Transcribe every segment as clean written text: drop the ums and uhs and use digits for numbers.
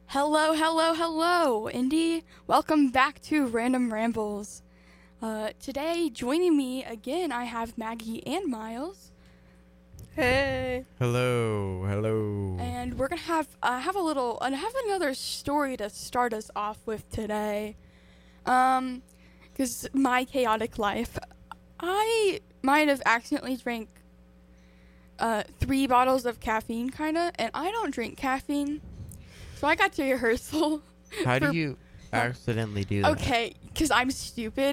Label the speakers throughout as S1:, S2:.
S1: Hello, hello, hello, Indy. Welcome back to Random Rambles. Today, joining me again, I have Maggie and Miles.
S2: Hey.
S3: Hello.
S1: And we're gonna have another story to start us off with today. Because my chaotic life, I might have accidentally drank 3 bottles of caffeine, kinda, and I don't drink caffeine. So I got to rehearsal.
S3: How do you accidentally do that?
S1: Okay, because I'm stupid.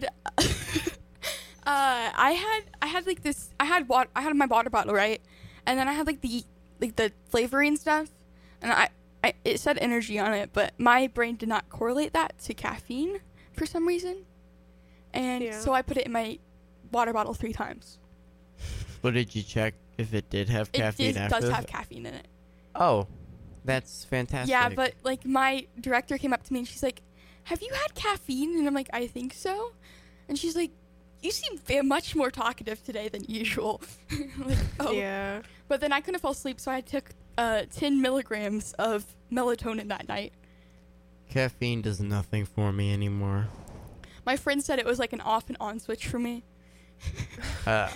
S1: I had my water bottle, right? And then I had the flavoring stuff, and it said energy on it, but my brain did not correlate that to caffeine for some reason. And so I put it in my water bottle 3 times.
S3: But did you check if it did have caffeine
S1: It does have caffeine in it.
S3: Oh, that's fantastic.
S1: Yeah, but my director came up to me and she's like, "Have you had caffeine?" And I'm like, "I think so." And she's like, "You seem much more talkative today than usual." I'm like, oh.
S2: Yeah.
S1: But then I couldn't fall asleep, so I took 10 milligrams of melatonin that night.
S3: Caffeine does nothing for me anymore.
S1: My friend said it was like an off and on switch for me.
S2: Do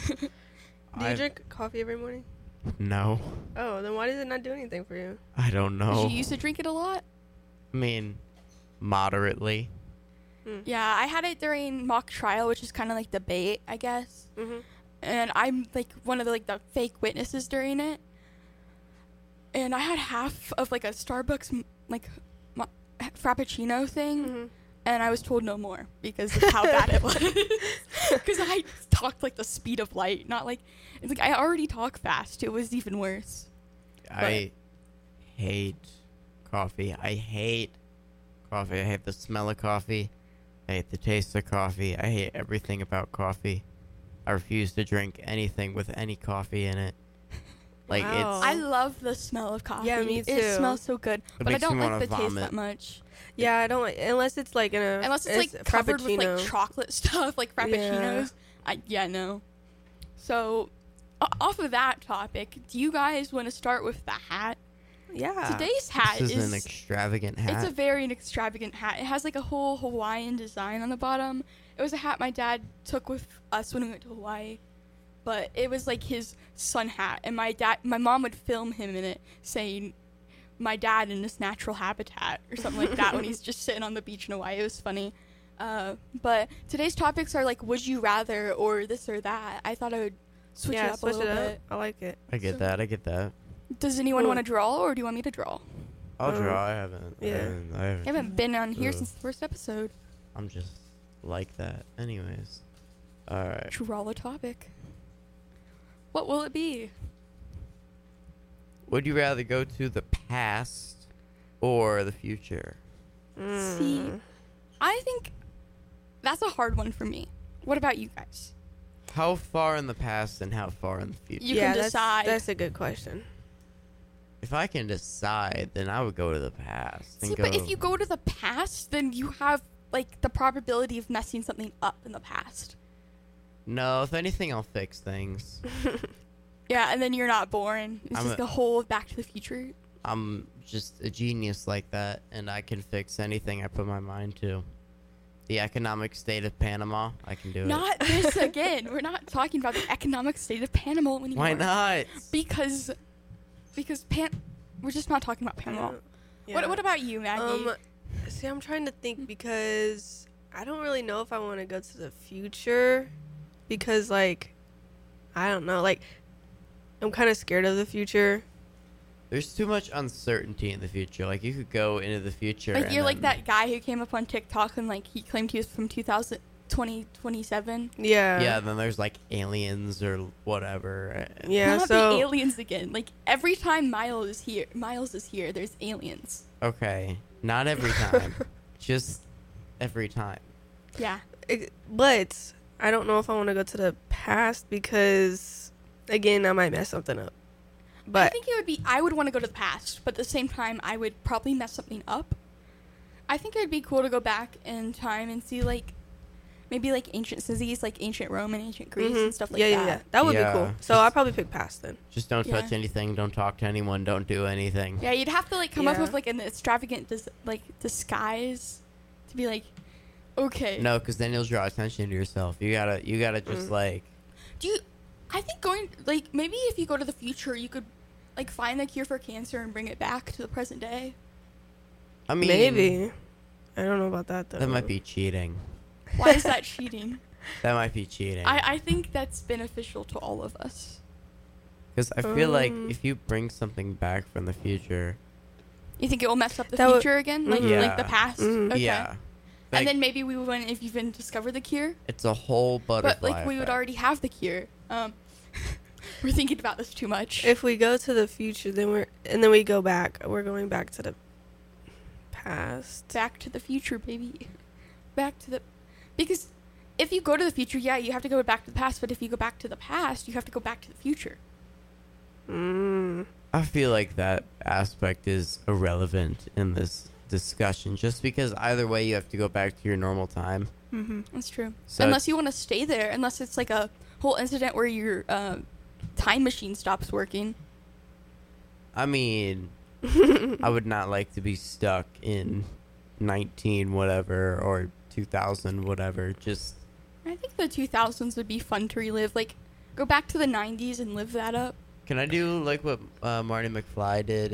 S2: you drink coffee every morning?
S3: No.
S2: Oh, then why does it not do anything for you?
S3: I don't know.
S1: Did you used to drink it a lot?
S3: I mean, moderately.
S1: Yeah, I had it during mock trial, which is kind of like debate, I guess.
S2: Mm-hmm.
S1: And I'm one of the fake witnesses during it. And I had half of a Starbucks frappuccino thing, and I was told no more because of how bad it was. Because I talked the speed of light, not it's I already talk fast. It was even worse.
S3: I hate coffee. I hate coffee. I hate the smell of coffee. I hate the taste of coffee. I hate everything about coffee. I refuse to drink anything with any coffee in it.
S2: Wow.
S1: I love the smell of coffee.
S2: Yeah, me too.
S1: It smells so good, but I don't like the taste
S3: vomit.
S1: that much.
S2: Yeah, I don't like unless it's
S1: Unless it's covered with
S2: frappuccino.
S1: chocolate stuff, like frappuccinos. No. So, off of that topic, do you guys want to start with the hat?
S2: Yeah.
S1: Today's hat
S3: This is an extravagant hat.
S1: It's a very extravagant hat. It has a whole Hawaiian design on the bottom. It was a hat my dad took with us when we went to Hawaii, but it was his sun hat, and my mom would film him in it saying, "My dad in his natural habitat," or something like that when he's just sitting on the beach in Hawaii. It was funny. But today's topics are would you rather or this or that. I thought I would switch it up a little bit.
S2: I like it.
S3: I get that.
S1: Does anyone want to draw, or do you want me to draw?
S3: I'll draw. I haven't.
S2: Yeah.
S1: I haven't been on here since the first episode.
S3: I'm just like that. Anyways. Alright.
S1: Draw a topic. What will it be?
S3: Would you rather go to the past or the future?
S1: See, I think that's a hard one for me. What about you guys?
S3: How far in the past and how far in the future?
S1: You can decide.
S2: That's a good question.
S3: If I can decide, then I would go to the past.
S1: See, but if you go to the past, then you have the probability of messing something up in the past.
S3: No, if anything, I'll fix things.
S1: Yeah, and then you're not born. It's just the whole Back to the Future.
S3: I'm just a genius like that, and I can fix anything I put my mind to. The economic state of Panama, I can do it.
S1: Not this again. We're not talking about the economic state of Panama anymore.
S3: Why not?
S1: Because we're just not talking about Panama.
S2: Yeah.
S1: What about you, Maggie?
S2: See, I'm trying to think because I don't really know if I want to go to the future because I don't know, I'm kind of scared of the future.
S3: There's too much uncertainty in the future. You could go into the future.
S1: You're that guy who came up on TikTok and he claimed he was from 2027.
S2: Yeah.
S3: Yeah, then there's aliens or whatever.
S2: Yeah,
S1: not
S2: so
S1: the aliens again. Every time Miles is here, there's aliens.
S3: Okay, not every time. Just every time.
S1: Yeah.
S2: But I don't know if I want to go to the past because, again, I might mess something up. But
S1: I think I would want to go to the past, but at the same time, I would probably mess something up. I think it would be cool to go back in time and see, maybe like ancient cities, like ancient Rome and ancient Greece and stuff like
S2: yeah,
S1: that.
S2: Yeah, that would be
S3: Yeah.
S2: cool. So I'll probably pick past then.
S3: Just don't
S1: Yeah.
S3: touch anything. Don't talk to anyone. Don't do anything.
S1: Yeah, you'd have to like come up
S2: Yeah.
S1: with like an extravagant disguise to be like, okay.
S3: No, because then you'll draw attention to yourself. You gotta just like.
S1: Do you? I think going like maybe if you go to the future, you could like find the cure for cancer and bring it back to the present day.
S3: I mean,
S2: Maybe. I don't know about that though.
S3: that might be cheating.
S1: Why is that cheating?
S3: That might be cheating.
S1: I think that's beneficial to all of us.
S3: Because I feel like
S2: Um,
S3: if you bring something back from the future,
S1: You think it will mess up the
S2: That would-
S1: future again, like
S3: Mhm.
S1: like the
S3: Yeah.
S1: past?
S2: Mhm.
S1: Okay.
S3: yeah, like,
S1: And then maybe we wouldn't if even discover the cure.
S3: it's a whole butterfly.
S1: But like we would
S3: effect.
S1: already have the cure. We're thinking about this too much.
S2: If we go to the future, then we go back. We're going back to the past.
S1: Back to the future, baby. Back to the because if you go to the future, yeah, you have to go back to the past. But if you go back to the past, you have to go back to the future.
S2: Mm.
S3: I feel like that aspect is irrelevant in this discussion, just because either way you have to go back to your normal time.
S2: Mm-hmm.
S1: That's true.
S3: So
S1: Unless you want to stay there, unless it's like a whole incident where your time machine stops working.
S3: I mean, I would not like to be stuck in 19 whatever or 2000 whatever. Just
S1: I think the 2000s would be fun to relive. Like, go back to the 90s and live that up.
S3: can I do like what Marty McFly did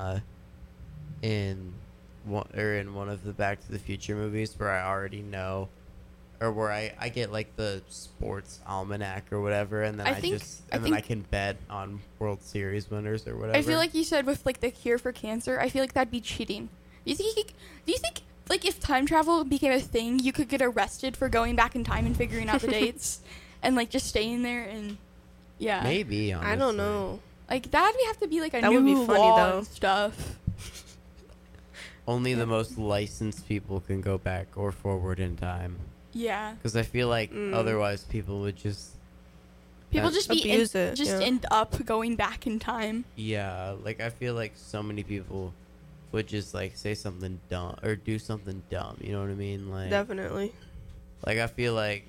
S3: in one of the Back to the Future movies, where I already know, or where I get like the sports almanac or whatever, and then
S1: I
S3: I
S1: think-
S3: just
S1: I
S3: and then I
S1: think-
S3: can bet on World Series winners or whatever.
S1: I feel like you said with like the cure for cancer, I feel like that'd be cheating. Do you think like if time travel became a thing, you could get arrested for going back in time and figuring out the dates and like just staying there and yeah.
S3: maybe
S2: I don't
S3: honestly.
S2: know.
S1: Like that'd have to be like a
S2: That
S1: new
S2: would be funny,
S1: law
S2: though.
S1: and stuff.
S3: Only the most licensed people can go back or forward in time.
S1: Yeah.
S3: Because I feel like
S2: Mm.
S3: otherwise people would just
S1: People
S3: Uh,
S1: just be
S2: abuse it,
S1: just
S2: yeah.
S1: end up going back in time.
S3: yeah, like I feel like so many people would just like say something dumb or do something dumb. You know what I mean? Like
S2: Definitely.
S3: like I feel like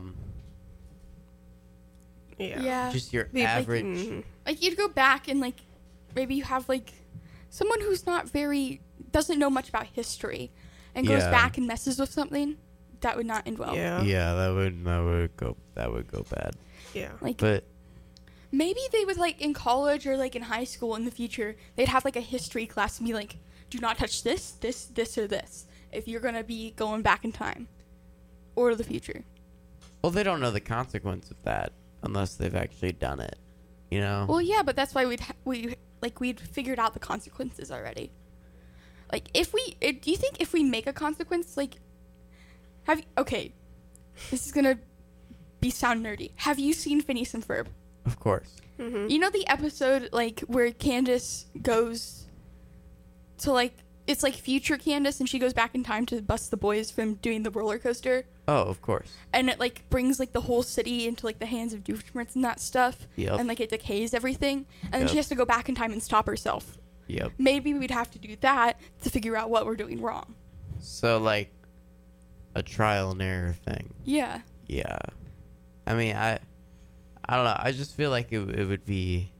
S2: Yeah.
S1: Yeah.
S3: just your
S2: Be- like,
S3: average.
S2: mhm.
S1: Like you'd go back and like maybe you have like someone who's not very doesn't know much about history and goes
S3: Yeah.
S1: back and messes with something that would not end well.
S2: Yeah.
S3: Yeah, that would go bad.
S2: Yeah.
S1: Like
S3: But
S1: maybe they would like in college or like in high school in the future they'd have like a history class and be like, do not touch this, or this if you're gonna be going back in time or the future.
S3: well, they don't know the consequence of that unless they've actually done it. You know?
S1: Well, yeah, but that's why we'd figured out the consequences already. Like if do you think if we make a consequence, like okay, this is gonna sound nerdy. Have you seen Phineas and Ferb?
S3: Of course.
S2: Mhm.
S1: You know the episode like where Candace goes to like it's like future Candace and she goes back in time to bust the boys from doing the roller coaster
S3: Oh, of course.
S1: and it like brings like the whole city into like the hands of Doofenshmirtz and that stuff
S3: Yep.
S1: and like it decays everything and then
S3: Yep.
S1: she has to go back in time and stop herself.
S3: Yep.
S1: Maybe we'd have to do that to figure out what we're doing wrong.
S3: So like a trial and error thing.
S1: Yeah.
S3: Yeah. I mean, I don't know. I just feel like it would be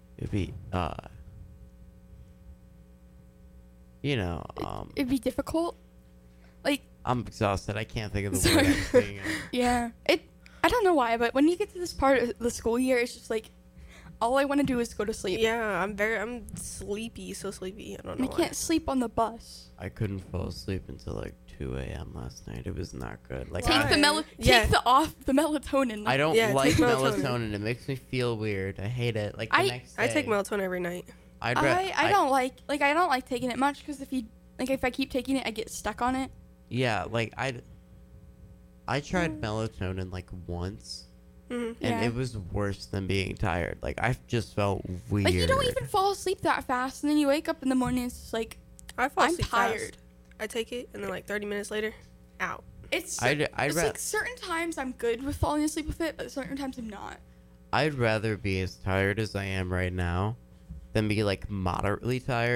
S3: you know,
S1: It'd be difficult. Like
S3: I'm exhausted. I can't think of the
S1: Sorry.
S3: word I'm thinking of.
S1: yeah. I don't know why, but when you get to this part of the school year it's just like all I want to do is go to sleep.
S2: Yeah, I'm sleepy, so sleepy. I don't
S1: And
S2: know
S1: I
S2: why.
S1: can't sleep on the bus.
S3: I couldn't fall asleep until like 2 a.m. last night. It was not good. Like
S1: Take
S2: Why?
S1: take the melatonin.
S3: I don't
S2: Yeah,
S3: like
S2: take
S3: melatonin.
S2: melatonin.
S3: It makes me feel weird. I hate it. Like the
S1: I-
S3: next
S2: I
S3: day,
S2: take melatonin every night.
S3: I
S1: don't like taking it much because if I keep taking it, I get stuck on it.
S3: Yeah, like I tried melatonin like once,
S2: Mhm.
S3: and
S1: Yeah.
S3: it was worse than being tired. Like I just felt weird.
S1: Like you don't even fall asleep that fast, and then you wake up in the morning. It's just like
S2: I fall
S1: I'm
S2: asleep
S1: tired.
S2: fast. I take it, and then like 30 minutes later, out.
S1: It's
S3: I'd
S1: it's
S3: ra-
S1: like certain times I'm good with falling asleep with it, but certain times I'm not.
S3: I'd rather be as tired as I am right now than be like moderately tired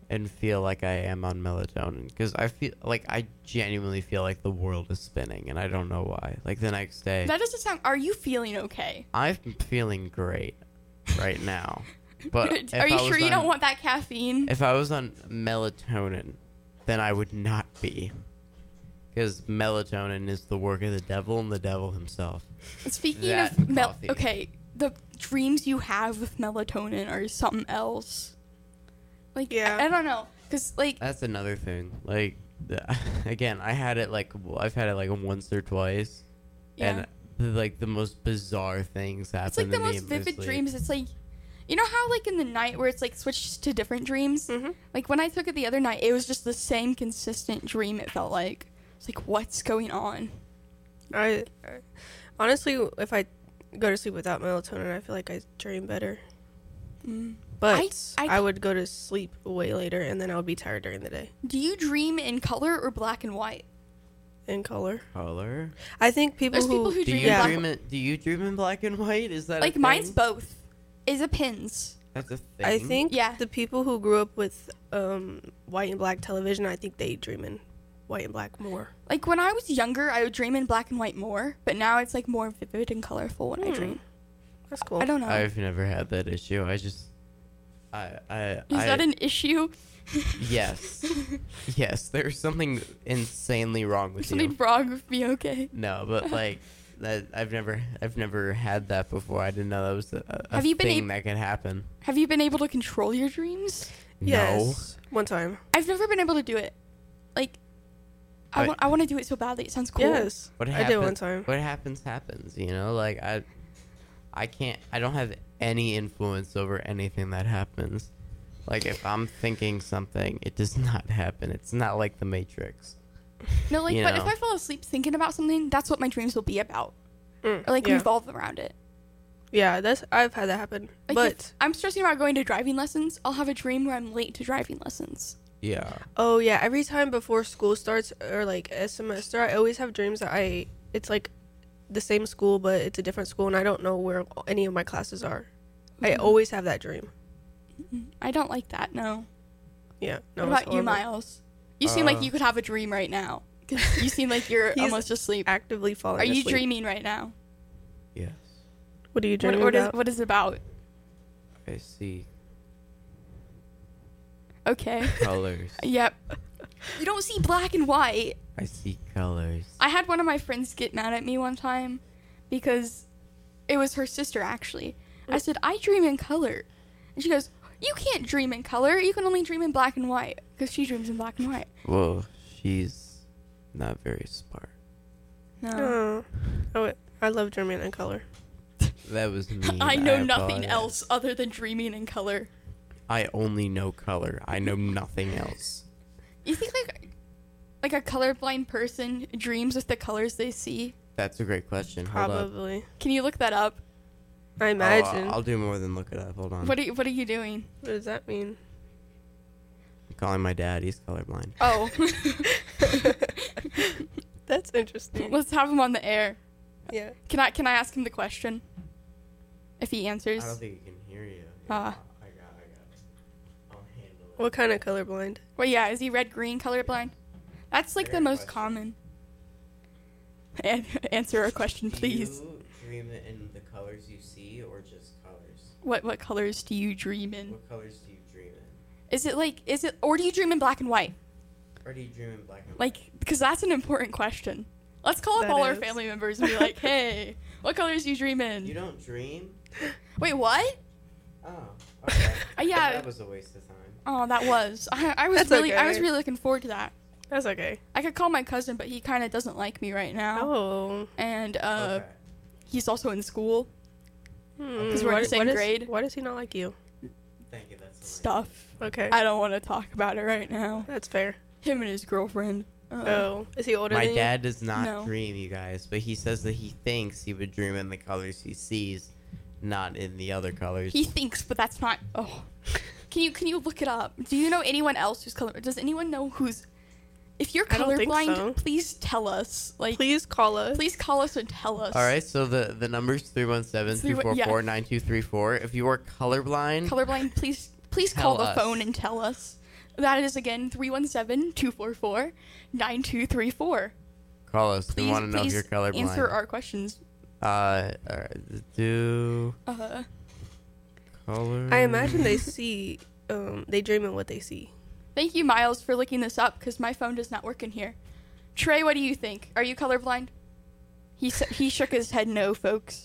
S3: and feel like I am on melatonin because I feel like I genuinely feel like the world is spinning and I don't know why. Like the next day,
S1: That doesn't sound. Are you feeling okay?
S3: I'm feeling great right now. But if
S1: Are you
S3: I
S1: sure
S3: was
S1: you
S3: on-
S1: don't want that caffeine?
S3: If I was on melatonin, then I would not be. Because melatonin is the work of the devil and the devil himself.
S1: Speaking
S3: that
S1: of
S3: coffee.
S1: okay, the dreams you have with melatonin are something else. Like
S2: Yeah.
S1: I don't know, cause like
S3: That's another thing. Like, again, I've had it like once or twice.
S1: yeah,
S3: And like the most bizarre things happen
S1: it's like the
S3: to me
S1: most
S3: in my
S1: vivid
S3: sleep.
S1: dreams. It's like, you know how like in the night where it's like switched to different dreams.
S2: Mhm.
S1: Like when I took it the other night, it was just the same consistent dream. It felt like it's like what's going on.
S2: I honestly, if I go to sleep without melatonin, I feel like I dream better.
S1: Mm.
S2: But
S1: I-
S2: I would go to sleep way later, and then I would be tired during the day.
S1: Do you dream in color or black and white?
S2: In color,
S3: Color?
S2: I think
S1: There's people who
S3: Do
S1: dream
S3: you
S1: in black.
S3: dream in? Do you dream in black and white? Is that a
S1: Like mine's
S3: thing?
S1: both. Is a pins.
S3: That's a thing.
S2: I think
S1: Yeah.
S2: the people who grew up with white and black television, I think they dream in white and black more.
S1: Like when I was younger, I would dream in black and white more, but now it's like more vivid and colorful when I dream.
S2: That's cool.
S1: I don't know.
S3: I've never had that issue. I just,
S1: Is that an issue?
S3: yes, yes. There's something insanely wrong with
S1: Something
S3: you.
S1: wrong with me? Okay.
S3: No, but like that, I've never had that before. I didn't know that was a
S1: Have you been
S3: thing that could happen.
S1: Have you been able to control your dreams?
S2: Yes, one time.
S1: I've never been able to do it. Like, I
S3: But-
S1: want to do it so badly. It sounds cool.
S2: Yes,
S3: What
S2: I did one time.
S3: What happens happens. You know, like I can't. I don't have any influence over anything that happens. Like if I'm thinking something, it does not happen. It's not like the Matrix.
S1: No, like,
S3: You
S1: but
S3: know.
S1: if I fall asleep thinking about something, that's what my dreams will be about, or like
S2: yeah.
S1: revolve around it.
S2: Yeah, I've had that happen.
S1: Like
S2: but
S1: if I'm stressing about going to driving lessons, I'll have a dream where I'm late to driving lessons.
S3: Yeah.
S2: oh yeah, every time before school starts or like a semester, I always have dreams that it's like the same school but it's a different school and I don't know where any of my classes are. I
S1: Mhm.
S2: always have that dream.
S1: I don't like that. No.
S2: Yeah. No.
S1: What
S2: it's
S1: about you,
S2: horrible.
S1: Miles? You seem like
S3: Uh,
S1: you could have a dream right now. 'Cause you seem like you're
S2: He's
S1: almost asleep.
S2: Actively falling
S1: Are you
S2: asleep.
S1: dreaming right now?
S3: Yes.
S2: What are you
S1: What,
S2: dreaming
S1: what is
S2: about?
S1: what is it about?
S3: I see
S1: Okay.
S3: colors.
S1: Yep. You don't see black and white.
S3: I see colors.
S1: I had one of my friends get mad at me one time because it was her sister actually. I said, "I dream in color." And she goes, "You can't dream in color. You can only dream in black and white." Because she dreams in black and white.
S3: Well, she's not very smart.
S1: No.
S2: I love dreaming in color.
S3: That was me.
S1: I know nothing
S3: apologize.
S1: else other than dreaming in color.
S3: I only know color. I know nothing else.
S1: You think like a colorblind person dreams with the colors they see?
S3: That's a great question. Hold up.
S2: Probably.
S1: Can you look that up?
S2: I imagine.
S3: I'll do more than look it up. Hold on.
S1: What are you doing?
S2: What does that mean?
S3: I'm calling my dad. He's colorblind.
S1: Oh.
S2: That's interesting.
S1: Let's have him on the air.
S2: Yeah.
S1: Can I ask him the question? If he answers.
S3: I don't think he can hear you.
S1: Ah.
S3: I got it. I'll handle it.
S2: What kind of colorblind?
S1: Well, yeah, is he red green colorblind? That's like the
S3: Fair
S1: most
S3: question.
S1: common. Answer our question, please.
S3: Do you dream it in the colors you see or just colors?
S1: What colors do you dream in?
S3: What colors do you dream in?
S1: Is it or do you dream in black and white?
S3: Or do you dream in black and white?
S1: Like, because that's an important question. Let's call up
S2: That
S1: all our
S2: is.
S1: family members and be like, "Hey, what colors do you dream in?"
S3: You don't dream?
S1: Wait, what?
S3: Oh, okay.
S1: Yeah.
S3: That was a waste of time.
S1: Oh, that was. I was
S2: That's
S1: really I
S2: okay.
S1: was really looking forward to that.
S2: That's okay.
S1: I could call my cousin, but he kind of doesn't like me right now.
S2: Oh.
S1: And
S3: Okay.
S1: he's also in school.
S3: 'Cause
S1: we're in the same grade.
S2: Why does he not like you?
S3: Thank you. That's hilarious.
S1: Stuff.
S2: Okay.
S1: I don't want to talk about it right now.
S2: That's fair.
S1: Him and his girlfriend.
S2: Oh. Is he older
S3: My
S2: than
S3: dad does not
S1: No.
S3: dream, you guys, but he says that he thinks he would dream in the colors he sees, not in the other colors.
S1: He thinks, but that's not. Oh, can you look it up? Do you know anyone else who's color? Does anyone know who's? If you're
S2: I don't think
S1: colorblind,
S2: so.
S1: please tell us. Like,
S2: you? Please call us.
S1: please call us and tell us.
S3: All right, so the number's 317-244-9234. If you are colorblind,
S1: Colorblind, please
S3: Tell
S1: call the
S3: us.
S1: phone and tell us. That is again 317-244-9234.
S3: Call us. We
S1: Please,
S3: want to know if
S1: please
S3: you're colorblind.
S1: answer our questions.
S3: Do color.
S2: I imagine they see, they dream of what they see.
S1: Thank you, Miles, for looking this up because my phone does not work in here. Trey, what do you think? Are you colorblind? He shook his head no, folks.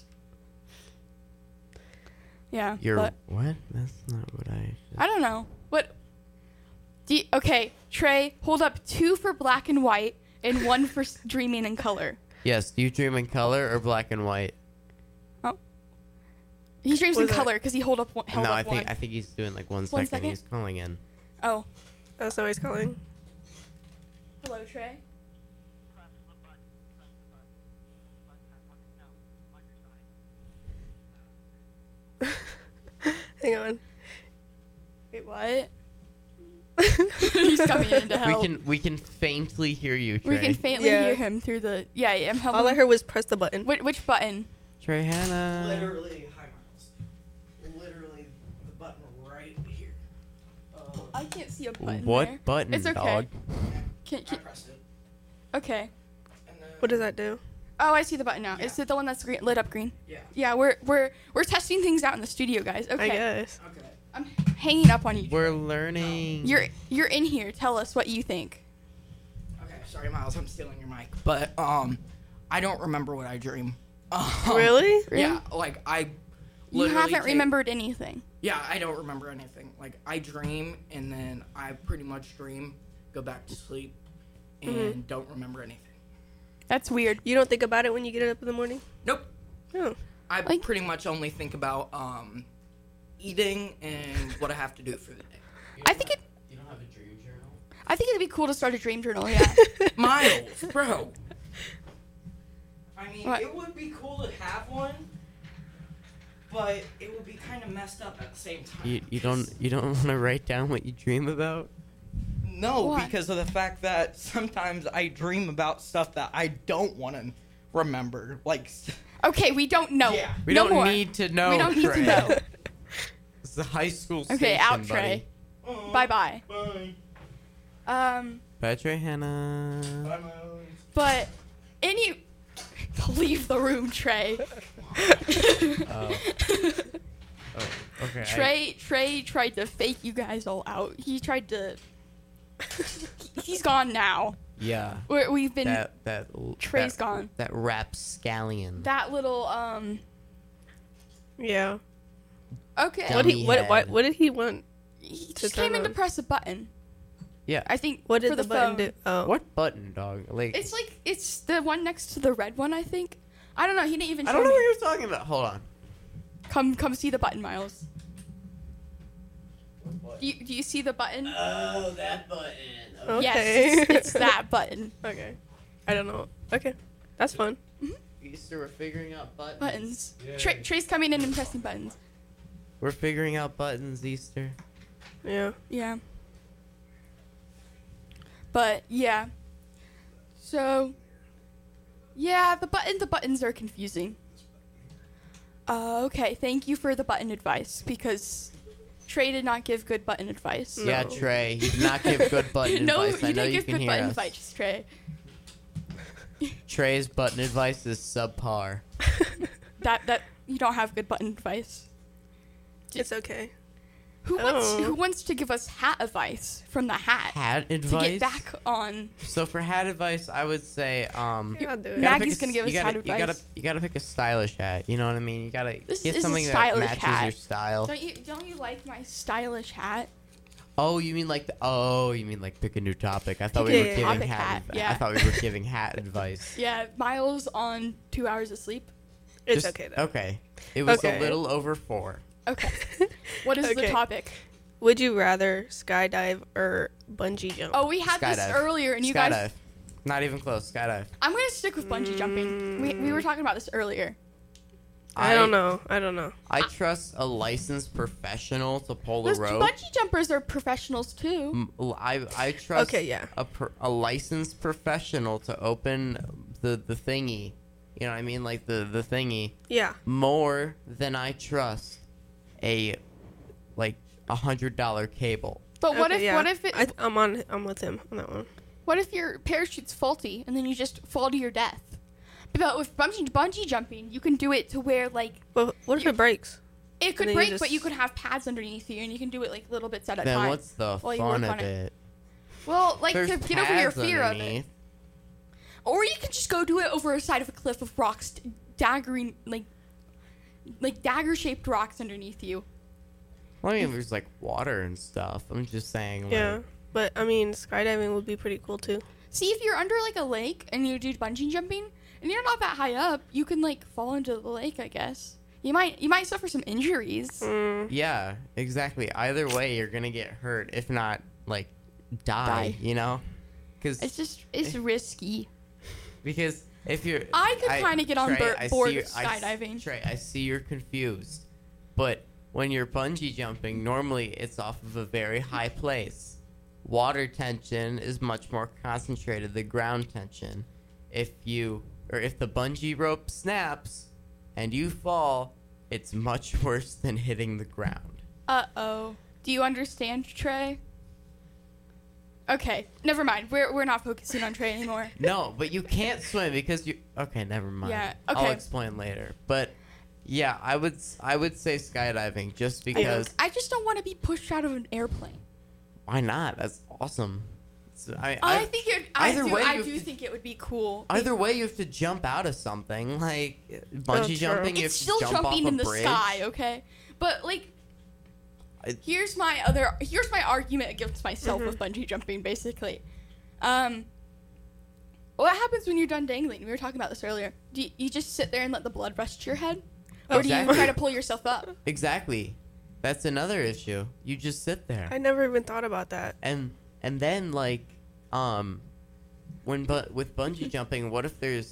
S1: Yeah.
S3: You're
S1: but
S3: what? That's not what I.
S1: I don't know. What? Okay, Trey, hold up 2 for black and white and 1 for dreaming in color.
S3: Yes. Do you dream in color or black and white?
S1: Oh. He dreams
S2: What
S1: in
S2: is that?
S1: color because he held up one.
S3: I think he's doing like 1 second.
S1: second?
S3: He's calling in.
S1: Oh.
S2: Oh, somebody's calling.
S1: Hello, Trey.
S2: Hang on.
S1: Wait, what? He's coming in to help.
S3: We can faintly hear you, Trey.
S1: We can faintly
S2: Yeah.
S1: hear him through the. Yeah, I'm helping.
S2: All I heard was press the button.
S1: Which button?
S3: Trey Hannah.
S4: Literally, hi Miles. Literally, the button right here.
S1: I can't see a button.
S3: What
S1: there.
S3: button,
S1: It's okay.
S3: dog?
S1: Can,
S4: I pressed it.
S1: okay.
S4: And then,
S2: What does that do?
S1: Oh, I see the button now.
S4: Yeah.
S1: Is it the one that's lit up green?
S4: Yeah.
S1: Yeah, we're testing things out in the studio, guys. Okay.
S2: I guess.
S4: Okay.
S1: I'm hanging up on you.
S3: We're learning.
S1: You're in here. Tell us what you think.
S4: Okay. Sorry, Miles. I'm stealing your mic. But I don't remember what I dream.
S2: Really?
S4: Yeah. Like I.
S1: You
S4: literally
S1: haven't
S4: take-
S1: remembered anything.
S4: Yeah, I don't remember anything. Like I dream and then I pretty much dream, go back to sleep, and don't remember anything.
S1: That's weird.
S2: You don't think about it when you get up in the morning?
S4: Nope.
S2: Oh.
S4: I
S1: Like-
S4: pretty much only think about eating and what I have to do for the day.
S1: I think it.
S3: You don't have a dream journal?
S1: I think it'd be cool to start a dream journal. Yeah.
S4: Miles, bro. I mean,
S1: What?
S4: it would be cool to have one, but it would be kind of messed up at the same time.
S3: You don't want to write down what you dream about?
S4: No,
S1: Why?
S4: because of the fact that sometimes I dream about stuff that I don't want to remember. Like,
S1: Okay, we don't know.
S4: Yeah.
S3: We
S1: no
S3: don't
S1: more.
S3: need to know.
S1: We don't need to
S3: Trey.
S1: know.
S3: It's the high school
S1: Okay,
S3: station,
S1: out,
S3: buddy.
S1: Trey.
S4: oh,
S1: Bye bye.
S4: Bye.
S3: Bye, Trey Hannah.
S4: Bye, Miles.
S1: But leave the room, Trey.
S3: Oh. Oh, okay.
S1: Trey tried to fake you guys all out. He tried to. He's gone now.
S3: Yeah.
S1: We've been
S3: That
S1: Trey's gone.
S3: That rapscallion.
S1: that little
S2: Yeah.
S1: Okay.
S3: Dumb.
S2: What he
S3: Dummy head.
S2: what did he want?
S1: He
S2: to
S1: just
S2: turn
S1: came in to
S2: on?
S1: press a button.
S3: Yeah.
S1: I think.
S2: What did
S1: for
S2: the,
S1: the
S2: button
S1: phone.
S2: do? Oh.
S3: What button, dog? Like
S1: It's the one next to the red one. I think. I don't know. He didn't even.
S3: I
S1: show
S3: don't know
S1: me.
S3: what you're talking about. Hold on.
S1: Come see the button, Miles. Do you see the button?
S3: Oh, that button.
S2: Okay.
S1: Yes, it's that button.
S2: Okay. I don't know. Okay. That's fun.
S3: Easter, we're figuring out buttons.
S1: Buttons.
S3: Yay.
S1: Trey's coming in and pressing buttons.
S3: We're figuring out buttons, Easter.
S2: Yeah.
S1: Yeah. But yeah. So yeah, the buttons are confusing. Okay, thank you for the button advice because Trey did not give good button advice.
S2: No.
S3: Yeah, Trey. He did not give good button
S1: No,
S3: advice. I
S1: you
S3: know
S1: didn't
S3: you
S1: give
S3: can
S1: good
S3: hear
S1: button
S3: us.
S1: advice, Trey.
S3: Trey's button advice is subpar.
S1: That you don't have good button advice.
S2: It's okay.
S1: Who
S2: Oh.
S1: wants to give us hat advice from the hat
S3: Hat
S1: to
S3: advice?
S1: get back on?
S3: So for hat advice, I would say
S2: Yeah, I'll do it.
S3: you gotta
S1: Maggie's
S3: pick
S1: gonna give us
S3: you
S1: hat
S3: gotta,
S1: advice.
S3: You gotta pick a stylish hat. You know what I mean? You gotta
S1: This
S3: get
S1: is a
S3: something that
S1: stylish
S3: matches
S1: hat.
S3: your style.
S1: Don't you like my stylish hat?
S3: Oh, you mean like pick a new topic? I thought
S2: Pick
S3: we
S2: a
S3: were giving
S1: topic
S3: hat.
S1: hat, yeah.
S3: I thought we were giving hat advice.
S1: Yeah, Miles on 2 hours of sleep.
S2: It's
S3: Just-
S2: okay though.
S3: Okay. It was
S2: Okay.
S3: a little over 4.
S1: Okay. What is the
S2: Okay.
S1: topic?
S2: Would you rather skydive or bungee jump?
S1: Oh, we had this
S3: Skydive.
S1: earlier, and you
S3: Skydive.
S1: guys.
S3: Not even close. Skydive.
S1: I'm gonna stick with bungee jumping. We were talking about this earlier.
S2: I don't know.
S3: I trust a licensed professional to pull the
S1: Those
S3: rope.
S1: bungee jumpers are professionals too.
S3: I trust
S2: Okay, yeah.
S3: a licensed professional to open the thingy. You know what I mean? Like the thingy.
S2: Yeah.
S3: More than I trust a $100 cable.
S1: But what
S2: Okay,
S1: if
S2: yeah.
S1: what if it
S2: I'm with him on that one.
S1: what if your parachute's faulty and then you just fall to your death? But with bungee jumping, you can do it to where like
S2: But what if it breaks?
S1: it could
S2: then you
S1: break,
S2: just-
S1: but you could have pads underneath you and you can do it like little bits at a
S3: Then
S1: time.
S3: what's the
S1: while you
S3: fun
S1: work
S3: of
S1: on it.
S3: it?
S1: Well, like
S3: There's
S1: to get over your
S3: pads
S1: fear of it.
S3: underneath.
S1: Or you can just go do it over a side of a cliff with rocks, daggering like dagger-shaped rocks underneath you.
S3: Well, I mean, there's like water and stuff. I'm just saying. Like,
S2: Yeah. But I mean, skydiving would be pretty cool too.
S1: See, if you're under like a lake and you do bungee jumping and you're not that high up, you can like fall into the lake. I guess you might suffer some injuries.
S2: Mm.
S3: Yeah, exactly. Either way, you're gonna get hurt. If not, like, die. You know?
S1: It's risky.
S3: Because if you're,
S1: I could kind of get on
S3: Trey, I
S1: board
S3: see
S1: with skydiving.
S3: Trey, I see you're confused, but when you're bungee jumping, normally it's off of a very high place. Water tension is much more concentrated than ground tension. If the bungee rope snaps and you fall, it's much worse than hitting the ground.
S1: Uh-oh. Do you understand, Trey? Okay, never mind. We're not focusing on Trey anymore.
S3: No, but you can't swim because you. Okay, never mind.
S1: Yeah,
S3: I'll
S1: okay.
S3: explain later. But yeah, I would say skydiving just because.
S1: I just don't want to be pushed out of an airplane.
S3: Why not? That's awesome.
S1: I think I
S3: either way, you
S1: do
S3: have to-
S1: think it would be cool.
S3: Either way, you have to jump out of something like bungee
S2: true.
S3: jumping. You
S1: It's
S3: have
S1: still
S3: to jump
S1: jumping
S3: off
S1: in
S3: a
S1: the
S3: bridge.
S1: sky, okay? But like, here's my argument against myself with bungee jumping. Basically, what happens when you're done dangling? We were talking about this earlier. Do you just sit there and let the blood rush to your head, or do you
S3: Exactly.
S1: try to pull yourself up?
S3: Exactly. That's another issue. You just sit there.
S2: I never even thought about that.
S3: And then like with bungee jumping, what if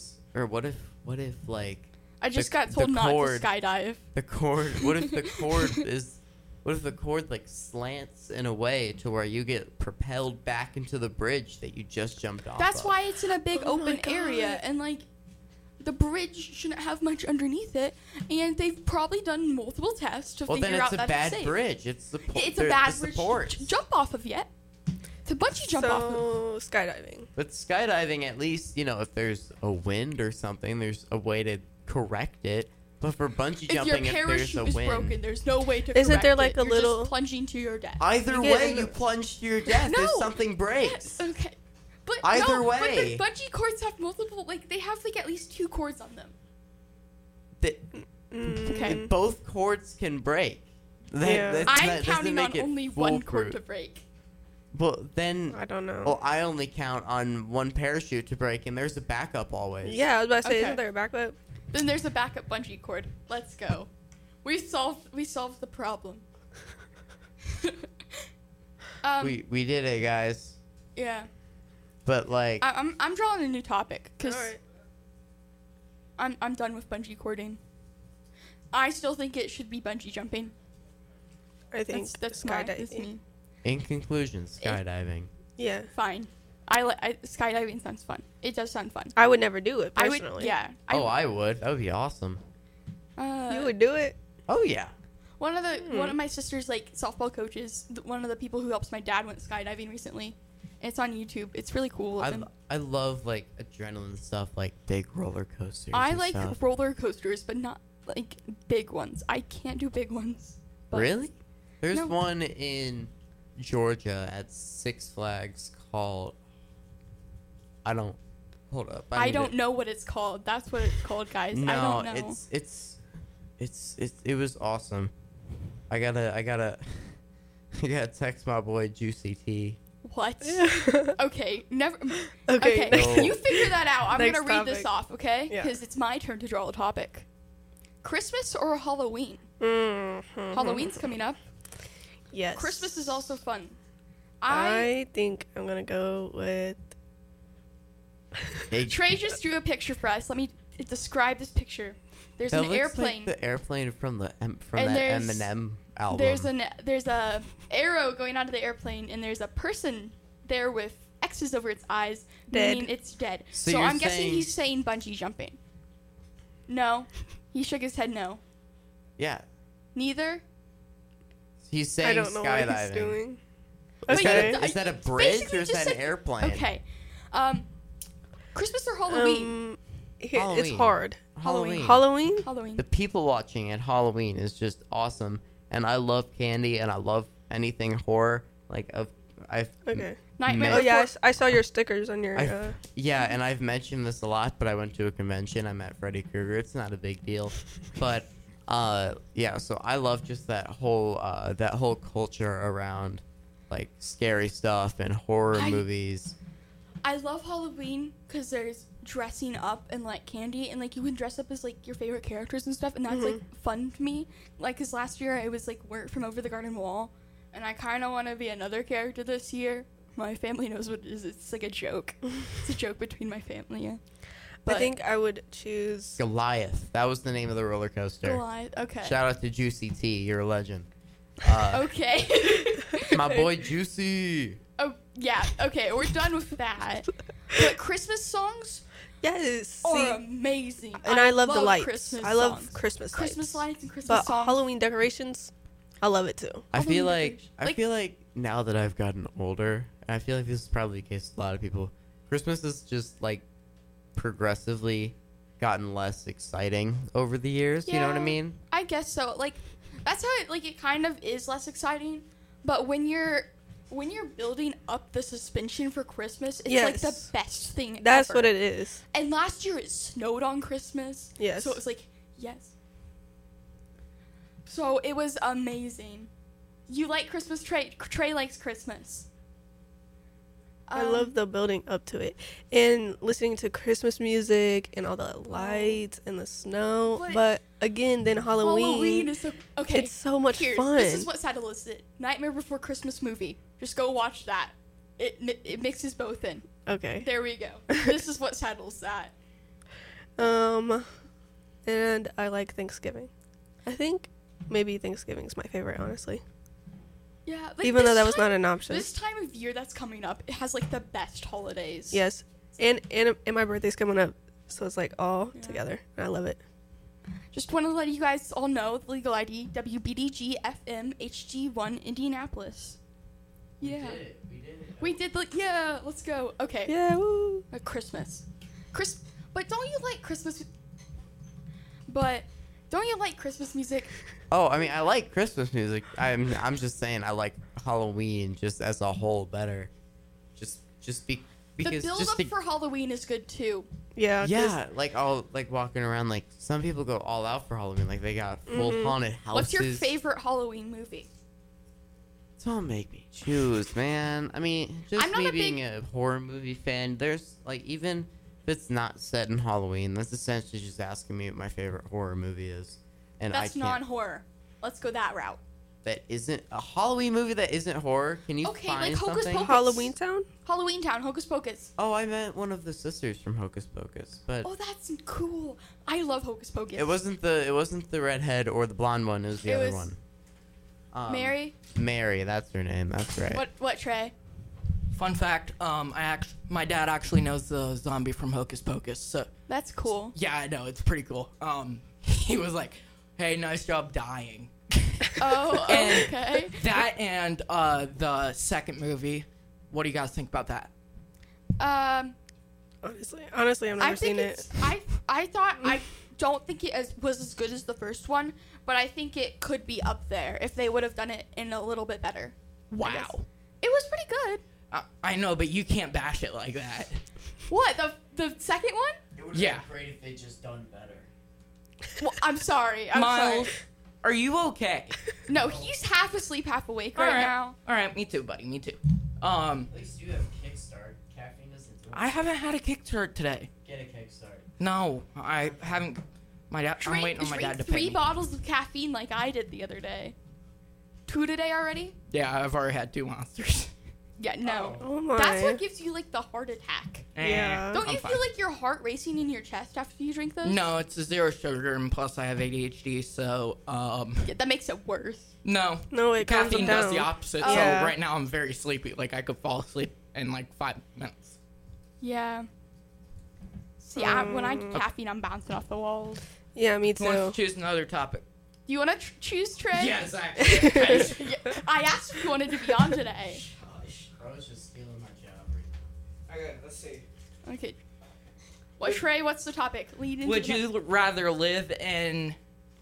S3: like
S1: I just
S3: The-
S1: got told
S3: the
S1: not
S3: cord.
S1: to skydive.
S3: the cord what if the cord like slants in a way to where you get propelled back into the bridge that you just jumped off
S1: That's
S3: of?
S1: why it's in a big
S2: Oh my
S1: open area,
S2: God.
S1: and like the bridge shouldn't have much underneath it. And they've probably done multiple tests to
S3: Well,
S1: figure
S3: then
S1: out
S3: it's a
S1: that
S3: bad
S1: it's safe.
S3: bridge. It's the
S1: It's a bad
S3: the
S1: bridge
S3: supports.
S1: to jump off of yet. To bungee jump off of.
S2: So skydiving.
S3: But skydiving, at least, if there's a wind or something, there's a way to correct it. But for bungee
S1: If your
S3: jumping, if there's
S1: parachute
S3: a
S1: is
S3: wind,
S1: broken, there's no way to
S2: Isn't
S1: correct
S2: there, like,
S1: it.
S2: a
S1: You're
S2: little-
S1: just plunging to your death.
S3: either
S2: You get
S3: way,
S2: in
S3: you
S2: the-
S3: plunge to your death
S1: No.
S3: if something breaks.
S1: Okay. But
S3: Either
S1: no,
S3: way.
S1: But the bungee cords have multiple, like, they have, like, at least 2 cords on them. Okay.
S3: Both cords can break.
S2: Yeah.
S1: I'm
S3: that doesn't
S1: counting on
S3: make it
S1: only one cord
S3: foolproof.
S1: to break.
S3: Well, then,
S2: I don't know.
S3: well, I only count on one parachute to break, and there's a backup always.
S2: Yeah, I was about to say,
S1: Okay.
S2: isn't there a backup?
S1: Then there's a backup bungee cord. Let's go. We solved the problem.
S3: We did it, guys.
S1: Yeah.
S3: But like,
S1: I'm drawing a new topic because
S2: Alright.
S1: I'm done with bungee cording. I still think it should be bungee jumping.
S2: I think
S1: That's
S2: skydiving.
S1: me.
S3: in conclusion, skydiving.
S2: Yeah.
S1: Fine. Skydiving sounds fun. It does sound fun.
S2: I would never do it
S1: I
S2: personally.
S1: would. Yeah.
S3: I would. That would be awesome.
S2: You would do it?
S3: Oh yeah.
S1: One of my sister's like softball coaches. One of the people who helps my dad went skydiving recently. It's on YouTube. It's really cool.
S3: I love like adrenaline stuff, like big roller coasters.
S1: I
S3: and
S1: like
S3: stuff.
S1: roller coasters, but not like big ones. I can't do big ones. But
S3: Really? There's
S1: No.
S3: one in Georgia at Six Flags called. Hold up.
S1: I
S3: need
S1: don't
S3: to-
S1: know what it's called. That's what it's called, guys.
S3: No,
S1: I don't know.
S3: it was awesome. I gotta text my boy Juicy T.
S1: What? Okay, never.
S2: Okay.
S1: Okay,
S3: No.
S1: you figure that out. I'm
S2: Next
S1: gonna read this
S2: topic.
S1: off, okay?
S2: Yeah.
S1: Because it's my turn to draw a topic. Christmas or Halloween?
S2: Mhm.
S1: Halloween's coming up.
S2: Yes.
S1: Christmas is also fun.
S2: I think I'm gonna go with.
S1: Trey just drew a picture for us. Let me describe this picture. There's
S3: That
S1: an
S3: looks
S1: airplane.
S3: Like the airplane from the
S1: And
S3: that
S1: there's-
S3: Eminem album.
S1: There's a arrow going onto the airplane, and there's a person there with X's over its eyes,
S2: Dead.
S1: meaning it's dead.
S3: So
S1: So
S3: you're
S1: I'm guessing
S3: saying-
S1: he's saying bungee jumping. No, he shook his head. No,
S3: Yeah.
S1: neither.
S3: He's saying
S2: I don't know what he's
S3: skydiving.
S2: doing. Okay.
S3: Is that a bridge
S1: basically
S3: or is
S1: just
S3: that an
S1: said-
S3: airplane?
S1: Okay. Christmas or Halloween?
S2: It's
S3: Halloween.
S2: hard.
S3: Halloween.
S2: Halloween?
S1: Halloween.
S3: The people watching at Halloween is just awesome, and I love candy and I love anything horror. Like I've
S2: Okay.
S1: Nightmare
S2: Oh yeah,
S1: Before-
S2: I saw your stickers on your.
S3: yeah, and I've mentioned this a lot, but I went to a convention. I met Freddy Krueger. It's not a big deal, but yeah. So I love just that whole culture around like scary stuff and horror movies.
S1: I love Halloween because there's dressing up and like candy and like you can dress up as like your favorite characters and stuff, and that's like fun to me. Like, cause last year I was like Wirt from Over the Garden Wall, and I kind of want to be another character this year. My family knows what it is. It's like a joke. It's a joke between my family. Yeah.
S2: I think I would choose.
S3: Goliath. That was the name of the roller coaster.
S1: Goliath. Okay.
S3: Shout out to Juicy T. You're a legend.
S1: Okay.
S3: My boy Juicy.
S1: Oh yeah. Okay, we're done with that. But Christmas songs
S2: Yes.
S1: are
S2: See,
S1: amazing.
S2: and I love the lights.
S1: Christmas
S2: I love
S1: songs.
S2: Christmas lights.
S1: Christmas lights and Christmas
S2: But
S1: songs.
S2: Halloween decorations, I love it too.
S3: I feel
S1: Halloween
S3: like
S1: decorations.
S3: now that I've gotten older, and I feel like this is probably the case with a lot of people. Christmas is just like progressively gotten less exciting over the years. You know what I
S1: Yeah.
S3: mean?
S1: I guess so. Like, that's how it kind of is less exciting. But when you're building up the suspension for Christmas, it's like the
S2: Yes.
S1: best thing
S2: That's
S1: ever.
S2: what it is.
S1: And last year it snowed on Christmas.
S2: Yes.
S1: So it was like, yes. So it was amazing. You like Christmas, Trey? Trey likes Christmas.
S2: I love the building up to it and listening to Christmas music and all the lights and the snow. But again, then Halloween,
S1: is so okay.
S2: it's so much fun.
S1: This is what Saddle did. Nightmare Before Christmas movie. Just go watch that. It mixes both in.
S2: Okay.
S1: There we go. This is what Saddle's at.
S2: And I like Thanksgiving. I think maybe Thanksgiving's my favorite, honestly.
S1: Yeah. Like
S2: Even though
S1: this
S2: that was
S1: time-
S2: not an option.
S1: This time of year that's coming up, it has like the best holidays.
S2: Yes. And my birthday's coming up, so it's like all
S1: Yeah.
S2: together. And I love it.
S1: Just want to let you guys all know the legal ID WBDG FM HG1 Indianapolis. Yeah. We did yeah, let's go. Okay.
S2: Yeah, woo.
S1: Christmas. But don't you like Christmas music?
S3: Oh, I mean, I like Christmas music. I'm just saying I like Halloween just as a whole better. Because
S1: The build
S3: just
S1: up
S3: to,
S1: for Halloween is good too.
S2: Yeah. 'cause
S3: yeah, like all like walking around like some people go all out for Halloween. Like they got full haunted houses.
S1: What's your favorite Halloween movie?
S3: Don't make me choose, man. I mean, just
S1: I'm not
S3: me
S1: a
S3: being a horror movie fan. There's like even if it's not set in Halloween, that's essentially just asking me what my favorite horror movie is, and
S1: That's
S3: I can't.
S1: non-horror. Let's go that route.
S3: That isn't a Halloween movie. That isn't horror. Can you
S1: Okay,
S3: find
S1: like Hocus
S3: something?
S1: Pocus.
S2: Halloween Town?
S1: Halloween Town, Hocus Pocus.
S3: Oh, I meant one of the sisters from Hocus Pocus, but
S1: Oh, that's cool. I love Hocus Pocus.
S3: it wasn't the redhead or the blonde one. It was the
S1: It
S3: other
S1: was
S3: one.
S1: Mary.
S3: Mary, that's her name. That's right.
S1: What Trey?
S4: Fun fact: my dad actually knows the zombie from Hocus Pocus. So
S1: That's cool.
S4: yeah, I know it's pretty cool. He was like, "Hey, nice job dying."
S1: Oh,
S4: And
S1: okay.
S4: That and the second movie. What do you guys think about that?
S2: Honestly, I've
S1: I
S2: never
S1: think
S2: seen
S1: it's. I don't think it was as good as the first one, but I think it could be up there if they would have done it in a little bit better. I guess.
S4: Wow.
S1: It was pretty good.
S4: I know, but you can't bash it like that.
S1: What the second one?
S3: It would
S4: Yeah.
S3: been great if they just done better.
S1: Well, I'm sorry. I'm
S4: Miles,
S1: sorry.
S4: are you okay?
S1: No, he's half asleep, half awake right now.
S4: All right, me too, buddy. Me too.
S3: At least you have Kickstart. Caffeine doesn't do it.
S4: I haven't had a Kickstart today.
S3: Get a Kickstart.
S4: No, I haven't. I'm waiting on my dad to pay
S1: Three
S4: me.
S1: bottles of caffeine like I did the other day. 2 today already?
S4: Yeah, I've already had 2 monsters.
S1: Yeah, no.
S2: Oh my.
S1: That's what gives you like the heart attack.
S2: Yeah.
S1: Don't
S4: I'm
S1: you
S4: fine.
S1: feel like your heart racing in your chest after you drink those?
S4: No, it's a 0 sugar, and plus I have ADHD, so
S1: Yeah, that makes it worse.
S4: no.
S2: No, it calms
S4: Caffeine
S2: them
S4: does the
S2: down.
S4: opposite.
S1: Oh.
S2: Yeah.
S4: So right now I'm very sleepy. Like I could fall asleep in like 5 minutes.
S1: Yeah. See, when I get caffeine, I'm bouncing off the walls.
S2: Yeah, me
S4: Who wants
S2: too.
S4: to choose another topic?
S1: Do you want to choose Trey?
S4: Yes, actually.
S1: Yeah, I asked if you wanted to be on today.
S4: Okay, let's see.
S1: Okay. What Trey? What's the topic? Lead into
S4: Would
S1: the
S4: you rather live in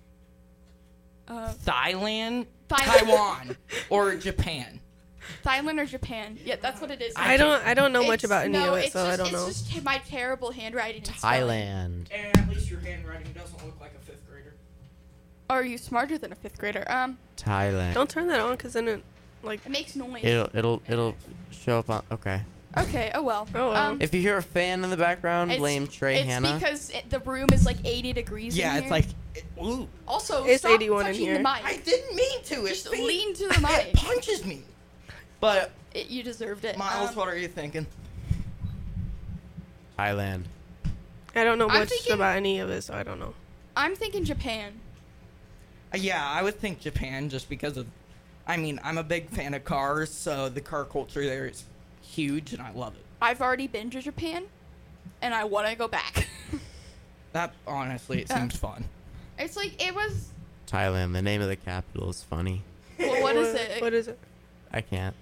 S1: next-
S4: Thailand,
S1: Thailand.
S4: Taiwan, or Japan?
S1: Thailand or Japan? Yeah, that's what it is.
S2: I don't know much
S1: It's-
S2: about any
S1: no,
S2: of it,
S1: it's
S2: so I
S1: just,
S2: don't know.
S1: It's just my terrible handwriting. and spelling.
S3: Thailand.
S4: And at least your handwriting doesn't look like a 5th grader.
S1: Are you smarter than a 5th grader?
S3: Thailand.
S2: Don't turn that on, cause then it like.
S1: It makes noise.
S3: It'll show up on. Okay.
S1: Okay. Oh well.
S2: Oh, well.
S3: If you hear a fan in the background, blame Trey
S1: it's
S3: Hannah.
S1: because the room is like 80 degrees.
S4: Yeah,
S1: in
S4: it's
S1: here.
S4: like. Ooh.
S1: Also,
S2: It's
S1: stop
S2: 81 in
S1: touching
S2: here.
S1: the mic.
S4: I didn't mean to.
S1: Just
S4: It
S1: lean to the
S4: It
S1: mic.
S4: punches me. But
S1: You deserved it.
S4: Miles, what are you thinking?
S3: Thailand.
S2: I don't know
S1: I'm
S2: much
S1: thinking-
S2: about any of it, so I don't know.
S1: I'm thinking Japan.
S4: Yeah, I would think Japan just because of. I mean, I'm a big fan of cars, so the car culture there is huge, and I love it.
S1: I've already been to Japan, and I want to go back.
S4: That honestly, it seems fun.
S1: It's like it was.
S3: Thailand. The name of the capital is funny.
S1: Well, what is it?
S2: What is it?
S3: I can't.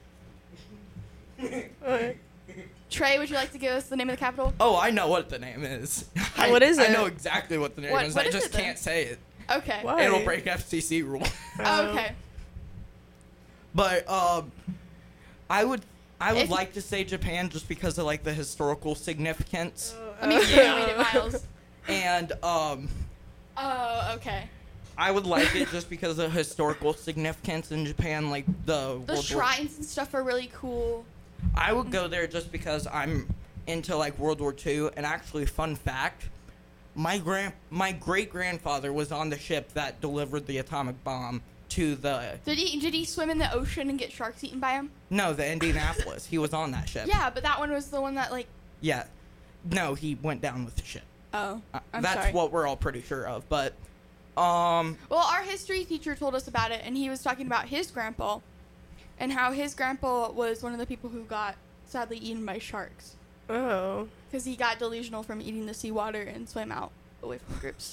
S2: Okay.
S1: Trey, would you like to give us the name of the capital?
S4: Oh, I know what the name is.
S2: What is
S4: I
S2: it?
S4: know exactly what the name
S1: What-
S4: is.
S1: what
S4: I
S1: is
S4: just
S1: it then?
S4: can't say it.
S1: Okay.
S2: Why?
S4: It'll break FCC rule.
S1: Oh, okay.
S4: But I would
S1: If-
S4: like to say Japan just because of like the historical significance,
S1: I mean,
S2: Yeah.
S1: wait, Miles.
S4: and
S1: Oh, okay.
S4: I would like it just because of historical significance in Japan, like the
S1: The
S4: World War-
S1: shrines and stuff are really cool.
S4: I would go there just because I'm into like World War II. And actually, fun fact, my great grandfather was on the ship that delivered the atomic bomb to the
S1: Did he swim in the ocean and get sharks eaten by him?
S4: the Indianapolis. He was on that ship.
S1: Yeah, but that one was the one that like.
S4: Yeah. No, he went down with the ship.
S1: Oh, I'm
S4: That's
S1: sorry.
S4: what we're all pretty sure of. But
S1: Well, our history teacher told us about it, and he was talking about his grandpa, and how his grandpa was one of the people who got sadly eaten by sharks
S2: Oh.
S1: because he got delusional from eating the seawater and swam out away from the groups.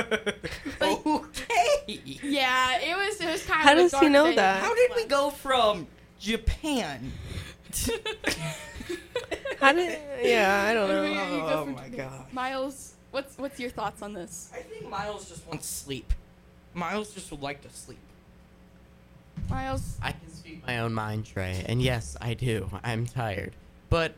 S4: okay.
S1: Yeah, it was kind
S2: How
S1: of. a
S2: does he
S1: dark
S2: know
S1: day.
S2: that?
S4: How did we go from Japan?
S2: How did? Yeah, I don't
S1: Where
S2: know.
S1: you go
S4: Oh
S1: from
S4: my
S1: Japan.
S4: God.
S1: Miles, what's your thoughts on this?
S4: I think Miles just wants sleep. Miles just would like to sleep.
S1: Miles,
S3: I can speak my own mind, Trey. And yes, I do. I'm tired. But,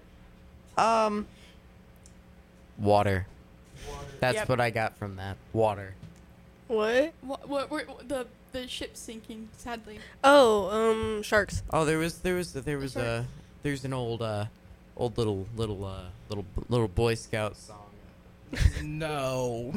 S3: water. That's
S1: Yep.
S3: what I got from that. Water.
S2: What?
S1: what the ship's sinking sadly.
S2: Oh, sharks.
S3: Oh, there's an old little Boy Scout song
S4: No.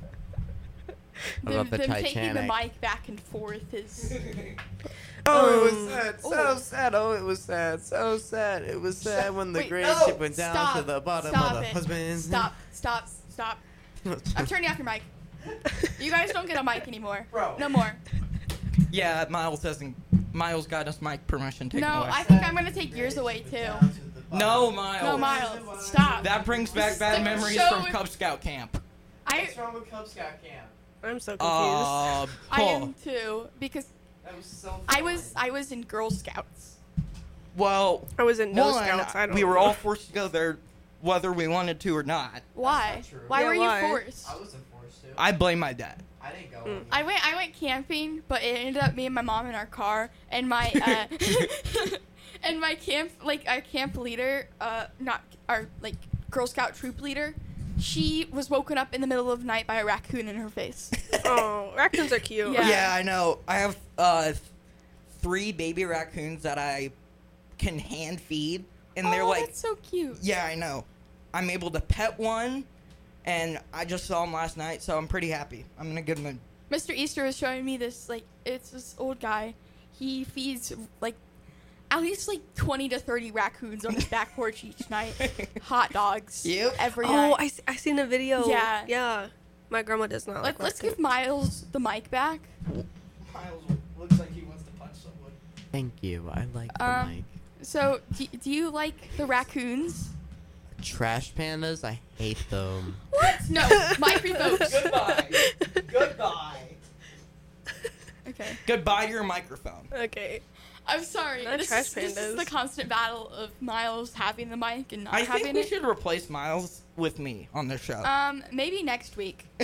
S3: about the
S1: them taking the
S3: Titanic.
S1: mic back and forth is.
S3: Oh, it was
S2: Um,
S3: sad. So
S1: oh.
S3: sad. Oh, it was sad. So sad. It was sad when the
S1: Wait,
S3: great
S1: no,
S3: ship went down
S1: stop,
S3: to the bottom
S1: stop
S3: of the
S1: it.
S3: husband.
S1: Stop. I'm turning off your mic. You guys don't get a mic anymore.
S4: Bro.
S1: No more.
S4: Yeah, Miles got his mic permission taken
S1: No,
S4: away.
S1: I think I'm gonna take yours away too.
S4: No, Miles.
S1: No, Miles, stop.
S4: That brings back bad
S1: The
S4: memories
S1: show
S4: from
S1: is-
S4: Cub Scout camp.
S3: What's wrong with Cub Scout camp?
S2: I'm so confused.
S1: I
S4: Paul.
S1: am too because
S3: That was so.
S1: I was in Girl Scouts.
S4: Well,
S2: I was in no
S4: one,
S2: scouts. I don't.
S4: we were
S2: know.
S4: all forced to go there, whether we wanted to or not.
S1: Why?
S3: not true.
S1: Why
S2: Yeah,
S1: were you
S2: why?
S1: forced?
S3: wasn't forced to.
S4: I blame my dad.
S3: I didn't go.
S2: Mm.
S1: I went camping, but it ended up me and my mom in our car, and my and my our camp leader, not our like Girl Scout troop leader, she was woken up in the middle of the night by a raccoon in her face.
S2: Oh, raccoons are cute.
S1: Yeah.
S4: Yeah, I know. I have 3 baby raccoons that I can hand feed, and they're
S1: oh,
S4: like,
S1: that's so cute.
S4: yeah, I know. I'm able to pet one, and I just saw him last night, so I'm pretty happy. I'm in a good mood.
S1: Mr. Easter was showing me this, like, it's this old guy. He feeds, like, at least, like, 20 to 30 raccoons on his back porch each night. Hot dogs.
S4: Yep.
S1: Every
S2: Oh,
S1: night.
S2: I seen a video.
S1: Yeah.
S2: Yeah. My grandma does not like
S1: Let's
S2: raccoons.
S1: give Miles the mic back.
S4: Miles looks like he wants to punch someone.
S3: Thank you. I like the
S1: Um,
S3: mic.
S1: So, do you like the raccoons?
S3: Trash pandas. I hate them.
S1: What? No, mic revoked.
S4: Goodbye. Goodbye.
S1: Okay.
S4: Goodbye to your microphone.
S2: Okay.
S1: I'm sorry.
S2: Not
S1: This
S2: trash
S1: is
S2: pandas.
S1: the constant battle of Miles having the mic and not
S4: I
S1: having
S4: think we
S1: it.
S4: should replace Miles with me on the show.
S1: Maybe next week. No!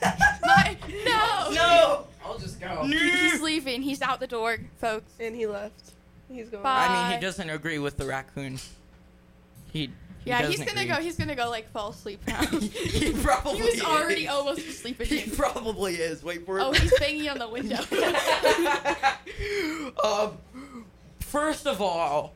S4: No!
S3: I'll just go.
S1: He's leaving. He's out the door, folks.
S2: And he left. He's going.
S1: Bye.
S4: I mean, he doesn't agree with the raccoon. He
S1: Yeah, he's
S4: doesn't
S1: gonna
S4: agree.
S1: go. He's gonna go like fall asleep now.
S4: He probably
S1: He was already
S4: is.
S1: almost asleep
S4: He
S1: again.
S4: probably is. Wait for it.
S1: Oh, he's banging on the window.
S4: First of all,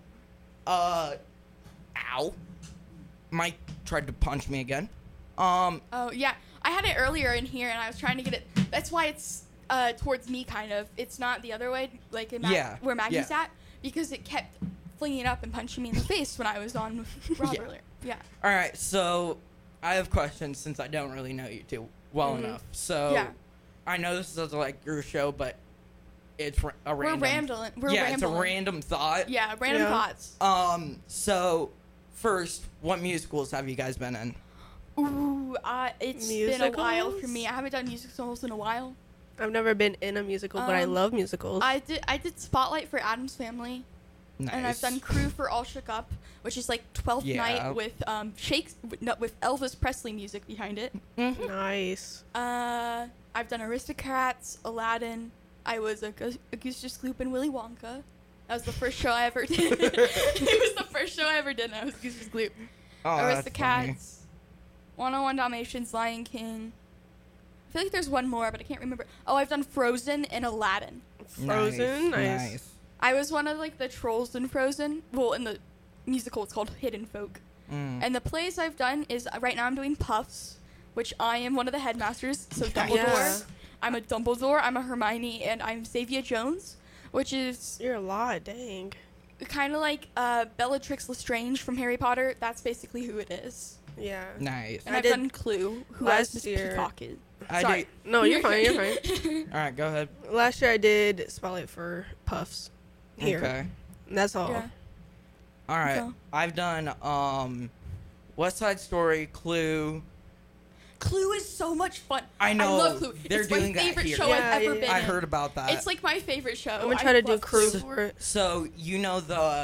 S4: ow. Mike tried to punch me again.
S1: Oh yeah, I had it earlier in here, and I was trying to get it. That's why it's towards me, kind of. It's not the other way, like in
S4: Yeah,
S1: where Maggie's
S4: yeah.
S1: at, because it kept flinging it up and punching me in the face when I was on with Rob
S4: Yeah.
S1: earlier. Yeah.
S4: All right, so I have questions since I don't really know you two well enough. So
S1: Yeah.
S4: I know this is like your show, but it's a
S1: We're
S4: random.
S1: rambling. We're
S4: yeah,
S1: rambling.
S4: it's a random thought.
S1: Yeah, random
S2: Yeah.
S1: thoughts.
S4: So first, what musicals have you guys been in?
S1: Ooh, it's been a while for
S2: Musicals?
S1: me. I haven't done musicals in a while.
S2: I've never been in a musical, but I love musicals.
S1: I did Spotlight for Addams Family,
S4: Nice.
S1: and I've done Crew for All Shook Up, which is like 12th
S4: Yeah.
S1: Night with with Elvis Presley music behind it.
S2: Nice.
S1: I've done Aristocrats, Aladdin. I was a Augustus Gloop and Willy Wonka. That was the first show I ever did. It was the first show I ever did, and I was Augustus Gloop.
S4: Oh, that's funny.
S1: Aristocats, 101 Dalmatians, Lion King. I feel like there's one more, but I can't remember. Oh, I've done Frozen and Aladdin.
S2: Frozen. Nice.
S1: I was one of like the trolls in Frozen. Well, in the musical, it's called Hidden Folk.
S4: Mm.
S1: And the plays I've done is right now I'm doing Puffs, which I am one of the headmasters. So Dumbledore.
S2: Yeah.
S1: I'm a Dumbledore. I'm a Hermione, and I'm Xavier Jones, which is
S2: You're a lot. Dang.
S1: kind of like Bellatrix Lestrange from Harry Potter. That's basically who it is.
S2: Yeah.
S4: Nice.
S1: And
S2: I
S1: I've
S2: did
S1: done Clue, who
S2: last
S1: Miss
S2: year.
S1: Peacock is.
S4: I
S1: Sorry.
S4: do-
S2: No, you're fine. You're fine.
S4: All right, go ahead.
S2: Last year I did Spotlight for Puffs. Here.
S4: Okay.
S2: And that's all.
S1: Yeah.
S4: All right.
S1: So-
S4: I've done West Side Story, Clue.
S1: Clue is so much fun.
S4: I know.
S1: I love Clue.
S4: They're
S1: it's
S4: doing
S1: my
S4: that
S1: favorite
S4: here.
S1: show
S2: Yeah,
S1: I've ever
S2: yeah,
S1: been
S4: I
S1: in.
S4: heard about that.
S1: It's like my favorite show.
S2: I'm gonna
S1: I
S2: try to do
S1: love
S2: Crew
S1: Clue.
S2: for it.
S4: So you know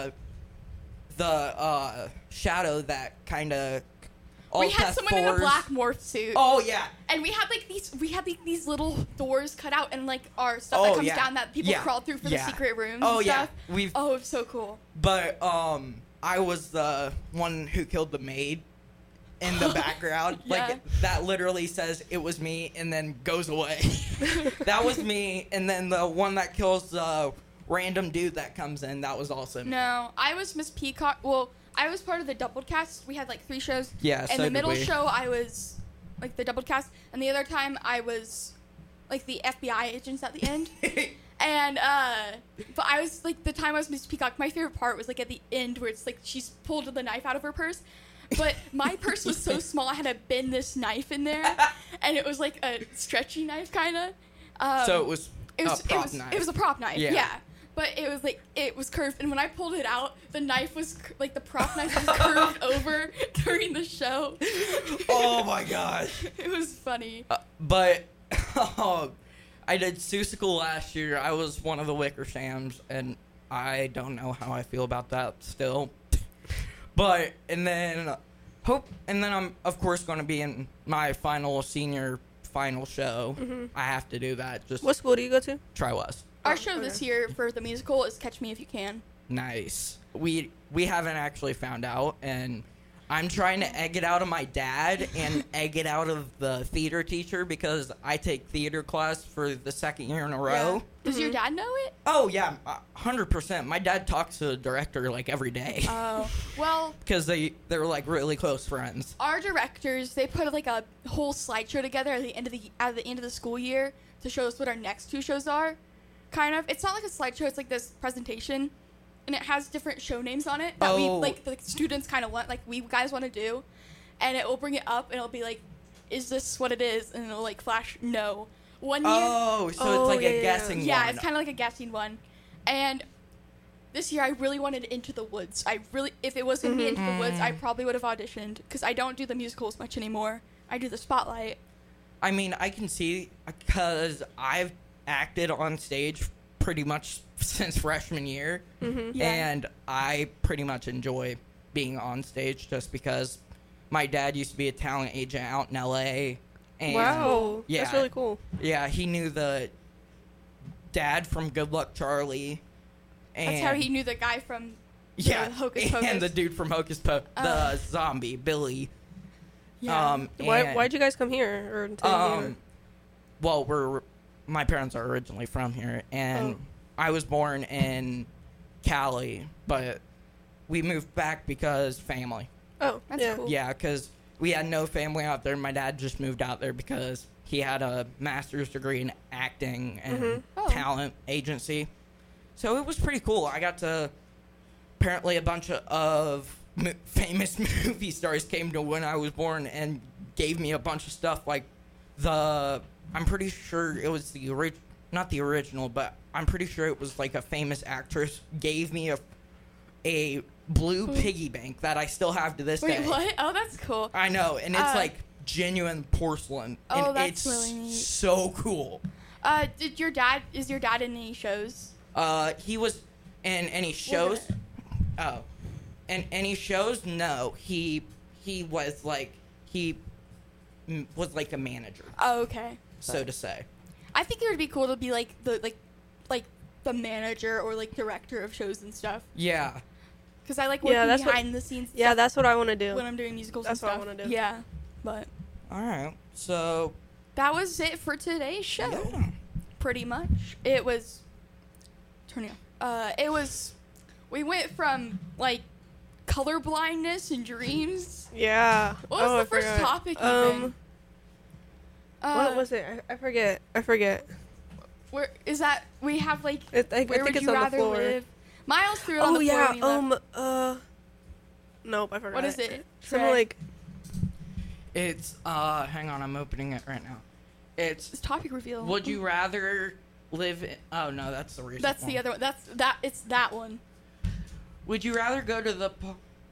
S4: the shadow that kind of
S1: We had someone in a black morph suit.
S4: Oh yeah.
S1: And we had these little doors cut out and like our stuff
S4: Oh,
S1: that comes
S4: yeah.
S1: down that people
S4: Yeah.
S1: crawl through for
S4: Yeah.
S1: the secret rooms
S4: Oh
S1: and
S4: yeah.
S1: stuff.
S4: We've
S1: Oh, it's so cool.
S4: but I was the one who killed the maid in the background.
S1: Yeah.
S4: Like that literally says it was me and then goes away. That was me, and then the one that kills the random dude that comes in, that was also me.
S1: No, I was Miss Peacock. Well, I was part of the double cast. We had like 3 shows.
S4: Yeah,
S1: And
S4: so
S1: the
S4: did
S1: middle
S4: we.
S1: show, I was like the double cast, and the other time I was like the FBI agents at the end. And but I was like the time I was Miss Peacock. My favorite part was like at the end where it's like she's pulled the knife out of her purse. But my purse was so small, I had to bend this knife in there, and it was like a stretchy knife, kind of.
S4: So it was a prop knife.
S1: It was a prop knife,
S4: Yeah.
S1: yeah. But it was like it was curved, and when I pulled it out, the knife was like the prop knife was curved over during the show.
S4: Oh my gosh.
S1: It was funny.
S4: But I did Seussical last year. I was one of the Wickershams, and I don't know how I feel about that still. But and then I'm of course going to be in my senior final show. I have to do that. Just
S2: What school do you go to?
S4: try West.
S1: Our show this year for the musical is Catch Me If You Can.
S4: Nice. We haven't actually found out, and I'm trying to egg it out of my dad and egg it out of the theater teacher because I take theater class for the 2nd year in a row.
S1: Does your dad know it?
S4: Oh yeah, 100%. My dad talks to the director like every day
S1: Oh, well,
S4: because they're like really close friends.
S1: our directors, they put like a whole slideshow together at the end of the school year to show us what our next 2 shows are. Kind of. It's not like a slideshow, it's like this presentation, and it has different show names on it that we
S4: Oh.
S1: like the students kind of want, like we guys want to do, and it will bring it up and it'll be like, is this what it is? And it'll like flash no. One year
S4: Oh, so
S2: Oh,
S4: it's like
S2: yeah,
S4: a
S2: yeah.
S4: guessing
S1: yeah,
S4: one.
S1: it's kind of like a guessing one. And this year I really wanted Into the Woods. If it was going to be Into the Woods, I probably would have auditioned because I don't do the musicals much anymore. I do the Spotlight.
S4: I mean, I can see because I've acted on stage pretty much since freshman year.
S2: Mm-hmm.
S1: Yeah.
S4: And I pretty much enjoy being on stage just because my dad used to be a talent agent out in LA. And
S2: Wow.
S4: Yeah.
S2: That's really cool.
S4: Yeah, he knew the dad from Good Luck Charlie. And
S1: That's how he knew the guy from
S4: yeah,
S1: Hocus Pocus.
S4: and the dude from Hocus Pocus, the zombie, Billy.
S1: Yeah.
S2: Why'd you guys come here? Or to Indiana?
S4: Well, my parents are originally from here, and
S2: Oh.
S4: I was born in Cali, but we moved back because family.
S2: Oh,
S1: That's
S2: yeah.
S1: cool.
S4: Yeah, because we had no family out there. My dad just moved out there because he had a master's degree in acting and
S2: Mhm.
S1: Oh.
S4: talent agency. So it was pretty cool. I got to apparently a bunch of famous movie stars came to when I was born and gave me a bunch of stuff like I'm pretty sure it was not the original, but I'm pretty sure it was like a famous actress gave me a blue piggy bank that I still have to this
S1: Wait,
S4: day.
S1: what? Oh, that's cool.
S4: I know, and it's like genuine porcelain,
S1: Oh,
S4: and
S1: that's
S4: it's
S1: really neat.
S4: so cool.
S1: Is your dad in any shows?
S4: He was in any shows? Oh, in any shows? No, he was like was like a manager,
S1: Oh, okay.
S4: so to say.
S1: I think it would be cool to be like the manager or like director of shows and stuff.
S4: Yeah.
S1: Because I like
S2: Yeah,
S1: working
S2: that's what-
S1: behind the scenes.
S2: Yeah, that's what I want to do.
S1: when I'm doing musicals
S2: That's
S1: and
S2: what I
S1: stuff.
S2: wanna do.
S1: Yeah, but
S4: All right. So
S1: that was it for today's show.
S4: yeah.
S1: Pretty much, it was. Turn it on. It was. We went from like color blindness and dreams.
S2: Yeah.
S1: What was
S2: Oh,
S1: the
S2: I
S1: first
S2: forgot.
S1: topic even?
S2: What was it? I forget.
S1: Where is that? We have like.
S2: I
S1: Where
S2: think
S1: would
S2: it's
S1: you
S2: on the
S1: rather
S2: floor.
S1: live? Miles threw it on
S2: Oh
S1: the floor.
S2: yeah.
S1: when he left.
S2: Nope, I forgot.
S1: What is it?
S2: Something
S1: Trey?
S2: like
S4: It's hang on, I'm opening it right now. It's
S1: It's topic reveal.
S4: would you rather live in, oh no, that's the recent
S1: That's
S4: one.
S1: the other one. It's that one.
S4: Would you rather go to the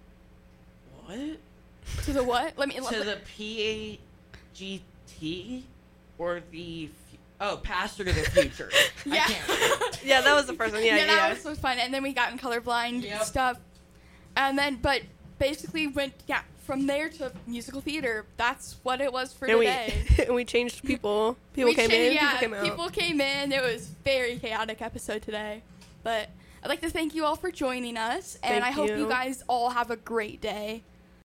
S4: what?
S1: To the what? Let me.
S4: To the PAGT or the Pastor to the Future. I
S1: Yeah.
S4: can't.
S2: yeah, that was the first one. Yeah,
S1: that was so fun. And then we got in colorblind
S4: Yep.
S1: stuff, and then but basically went from there to musical theater. That's what it was for
S2: and
S1: today.
S2: and we changed people. People
S1: We
S2: came
S1: cha-
S2: in.
S1: Yeah,
S2: people came out.
S1: people came in. It was very chaotic episode today, but I'd like to thank you all for joining us, and
S2: Thank
S1: I hope you
S2: you.
S1: guys all have a great day.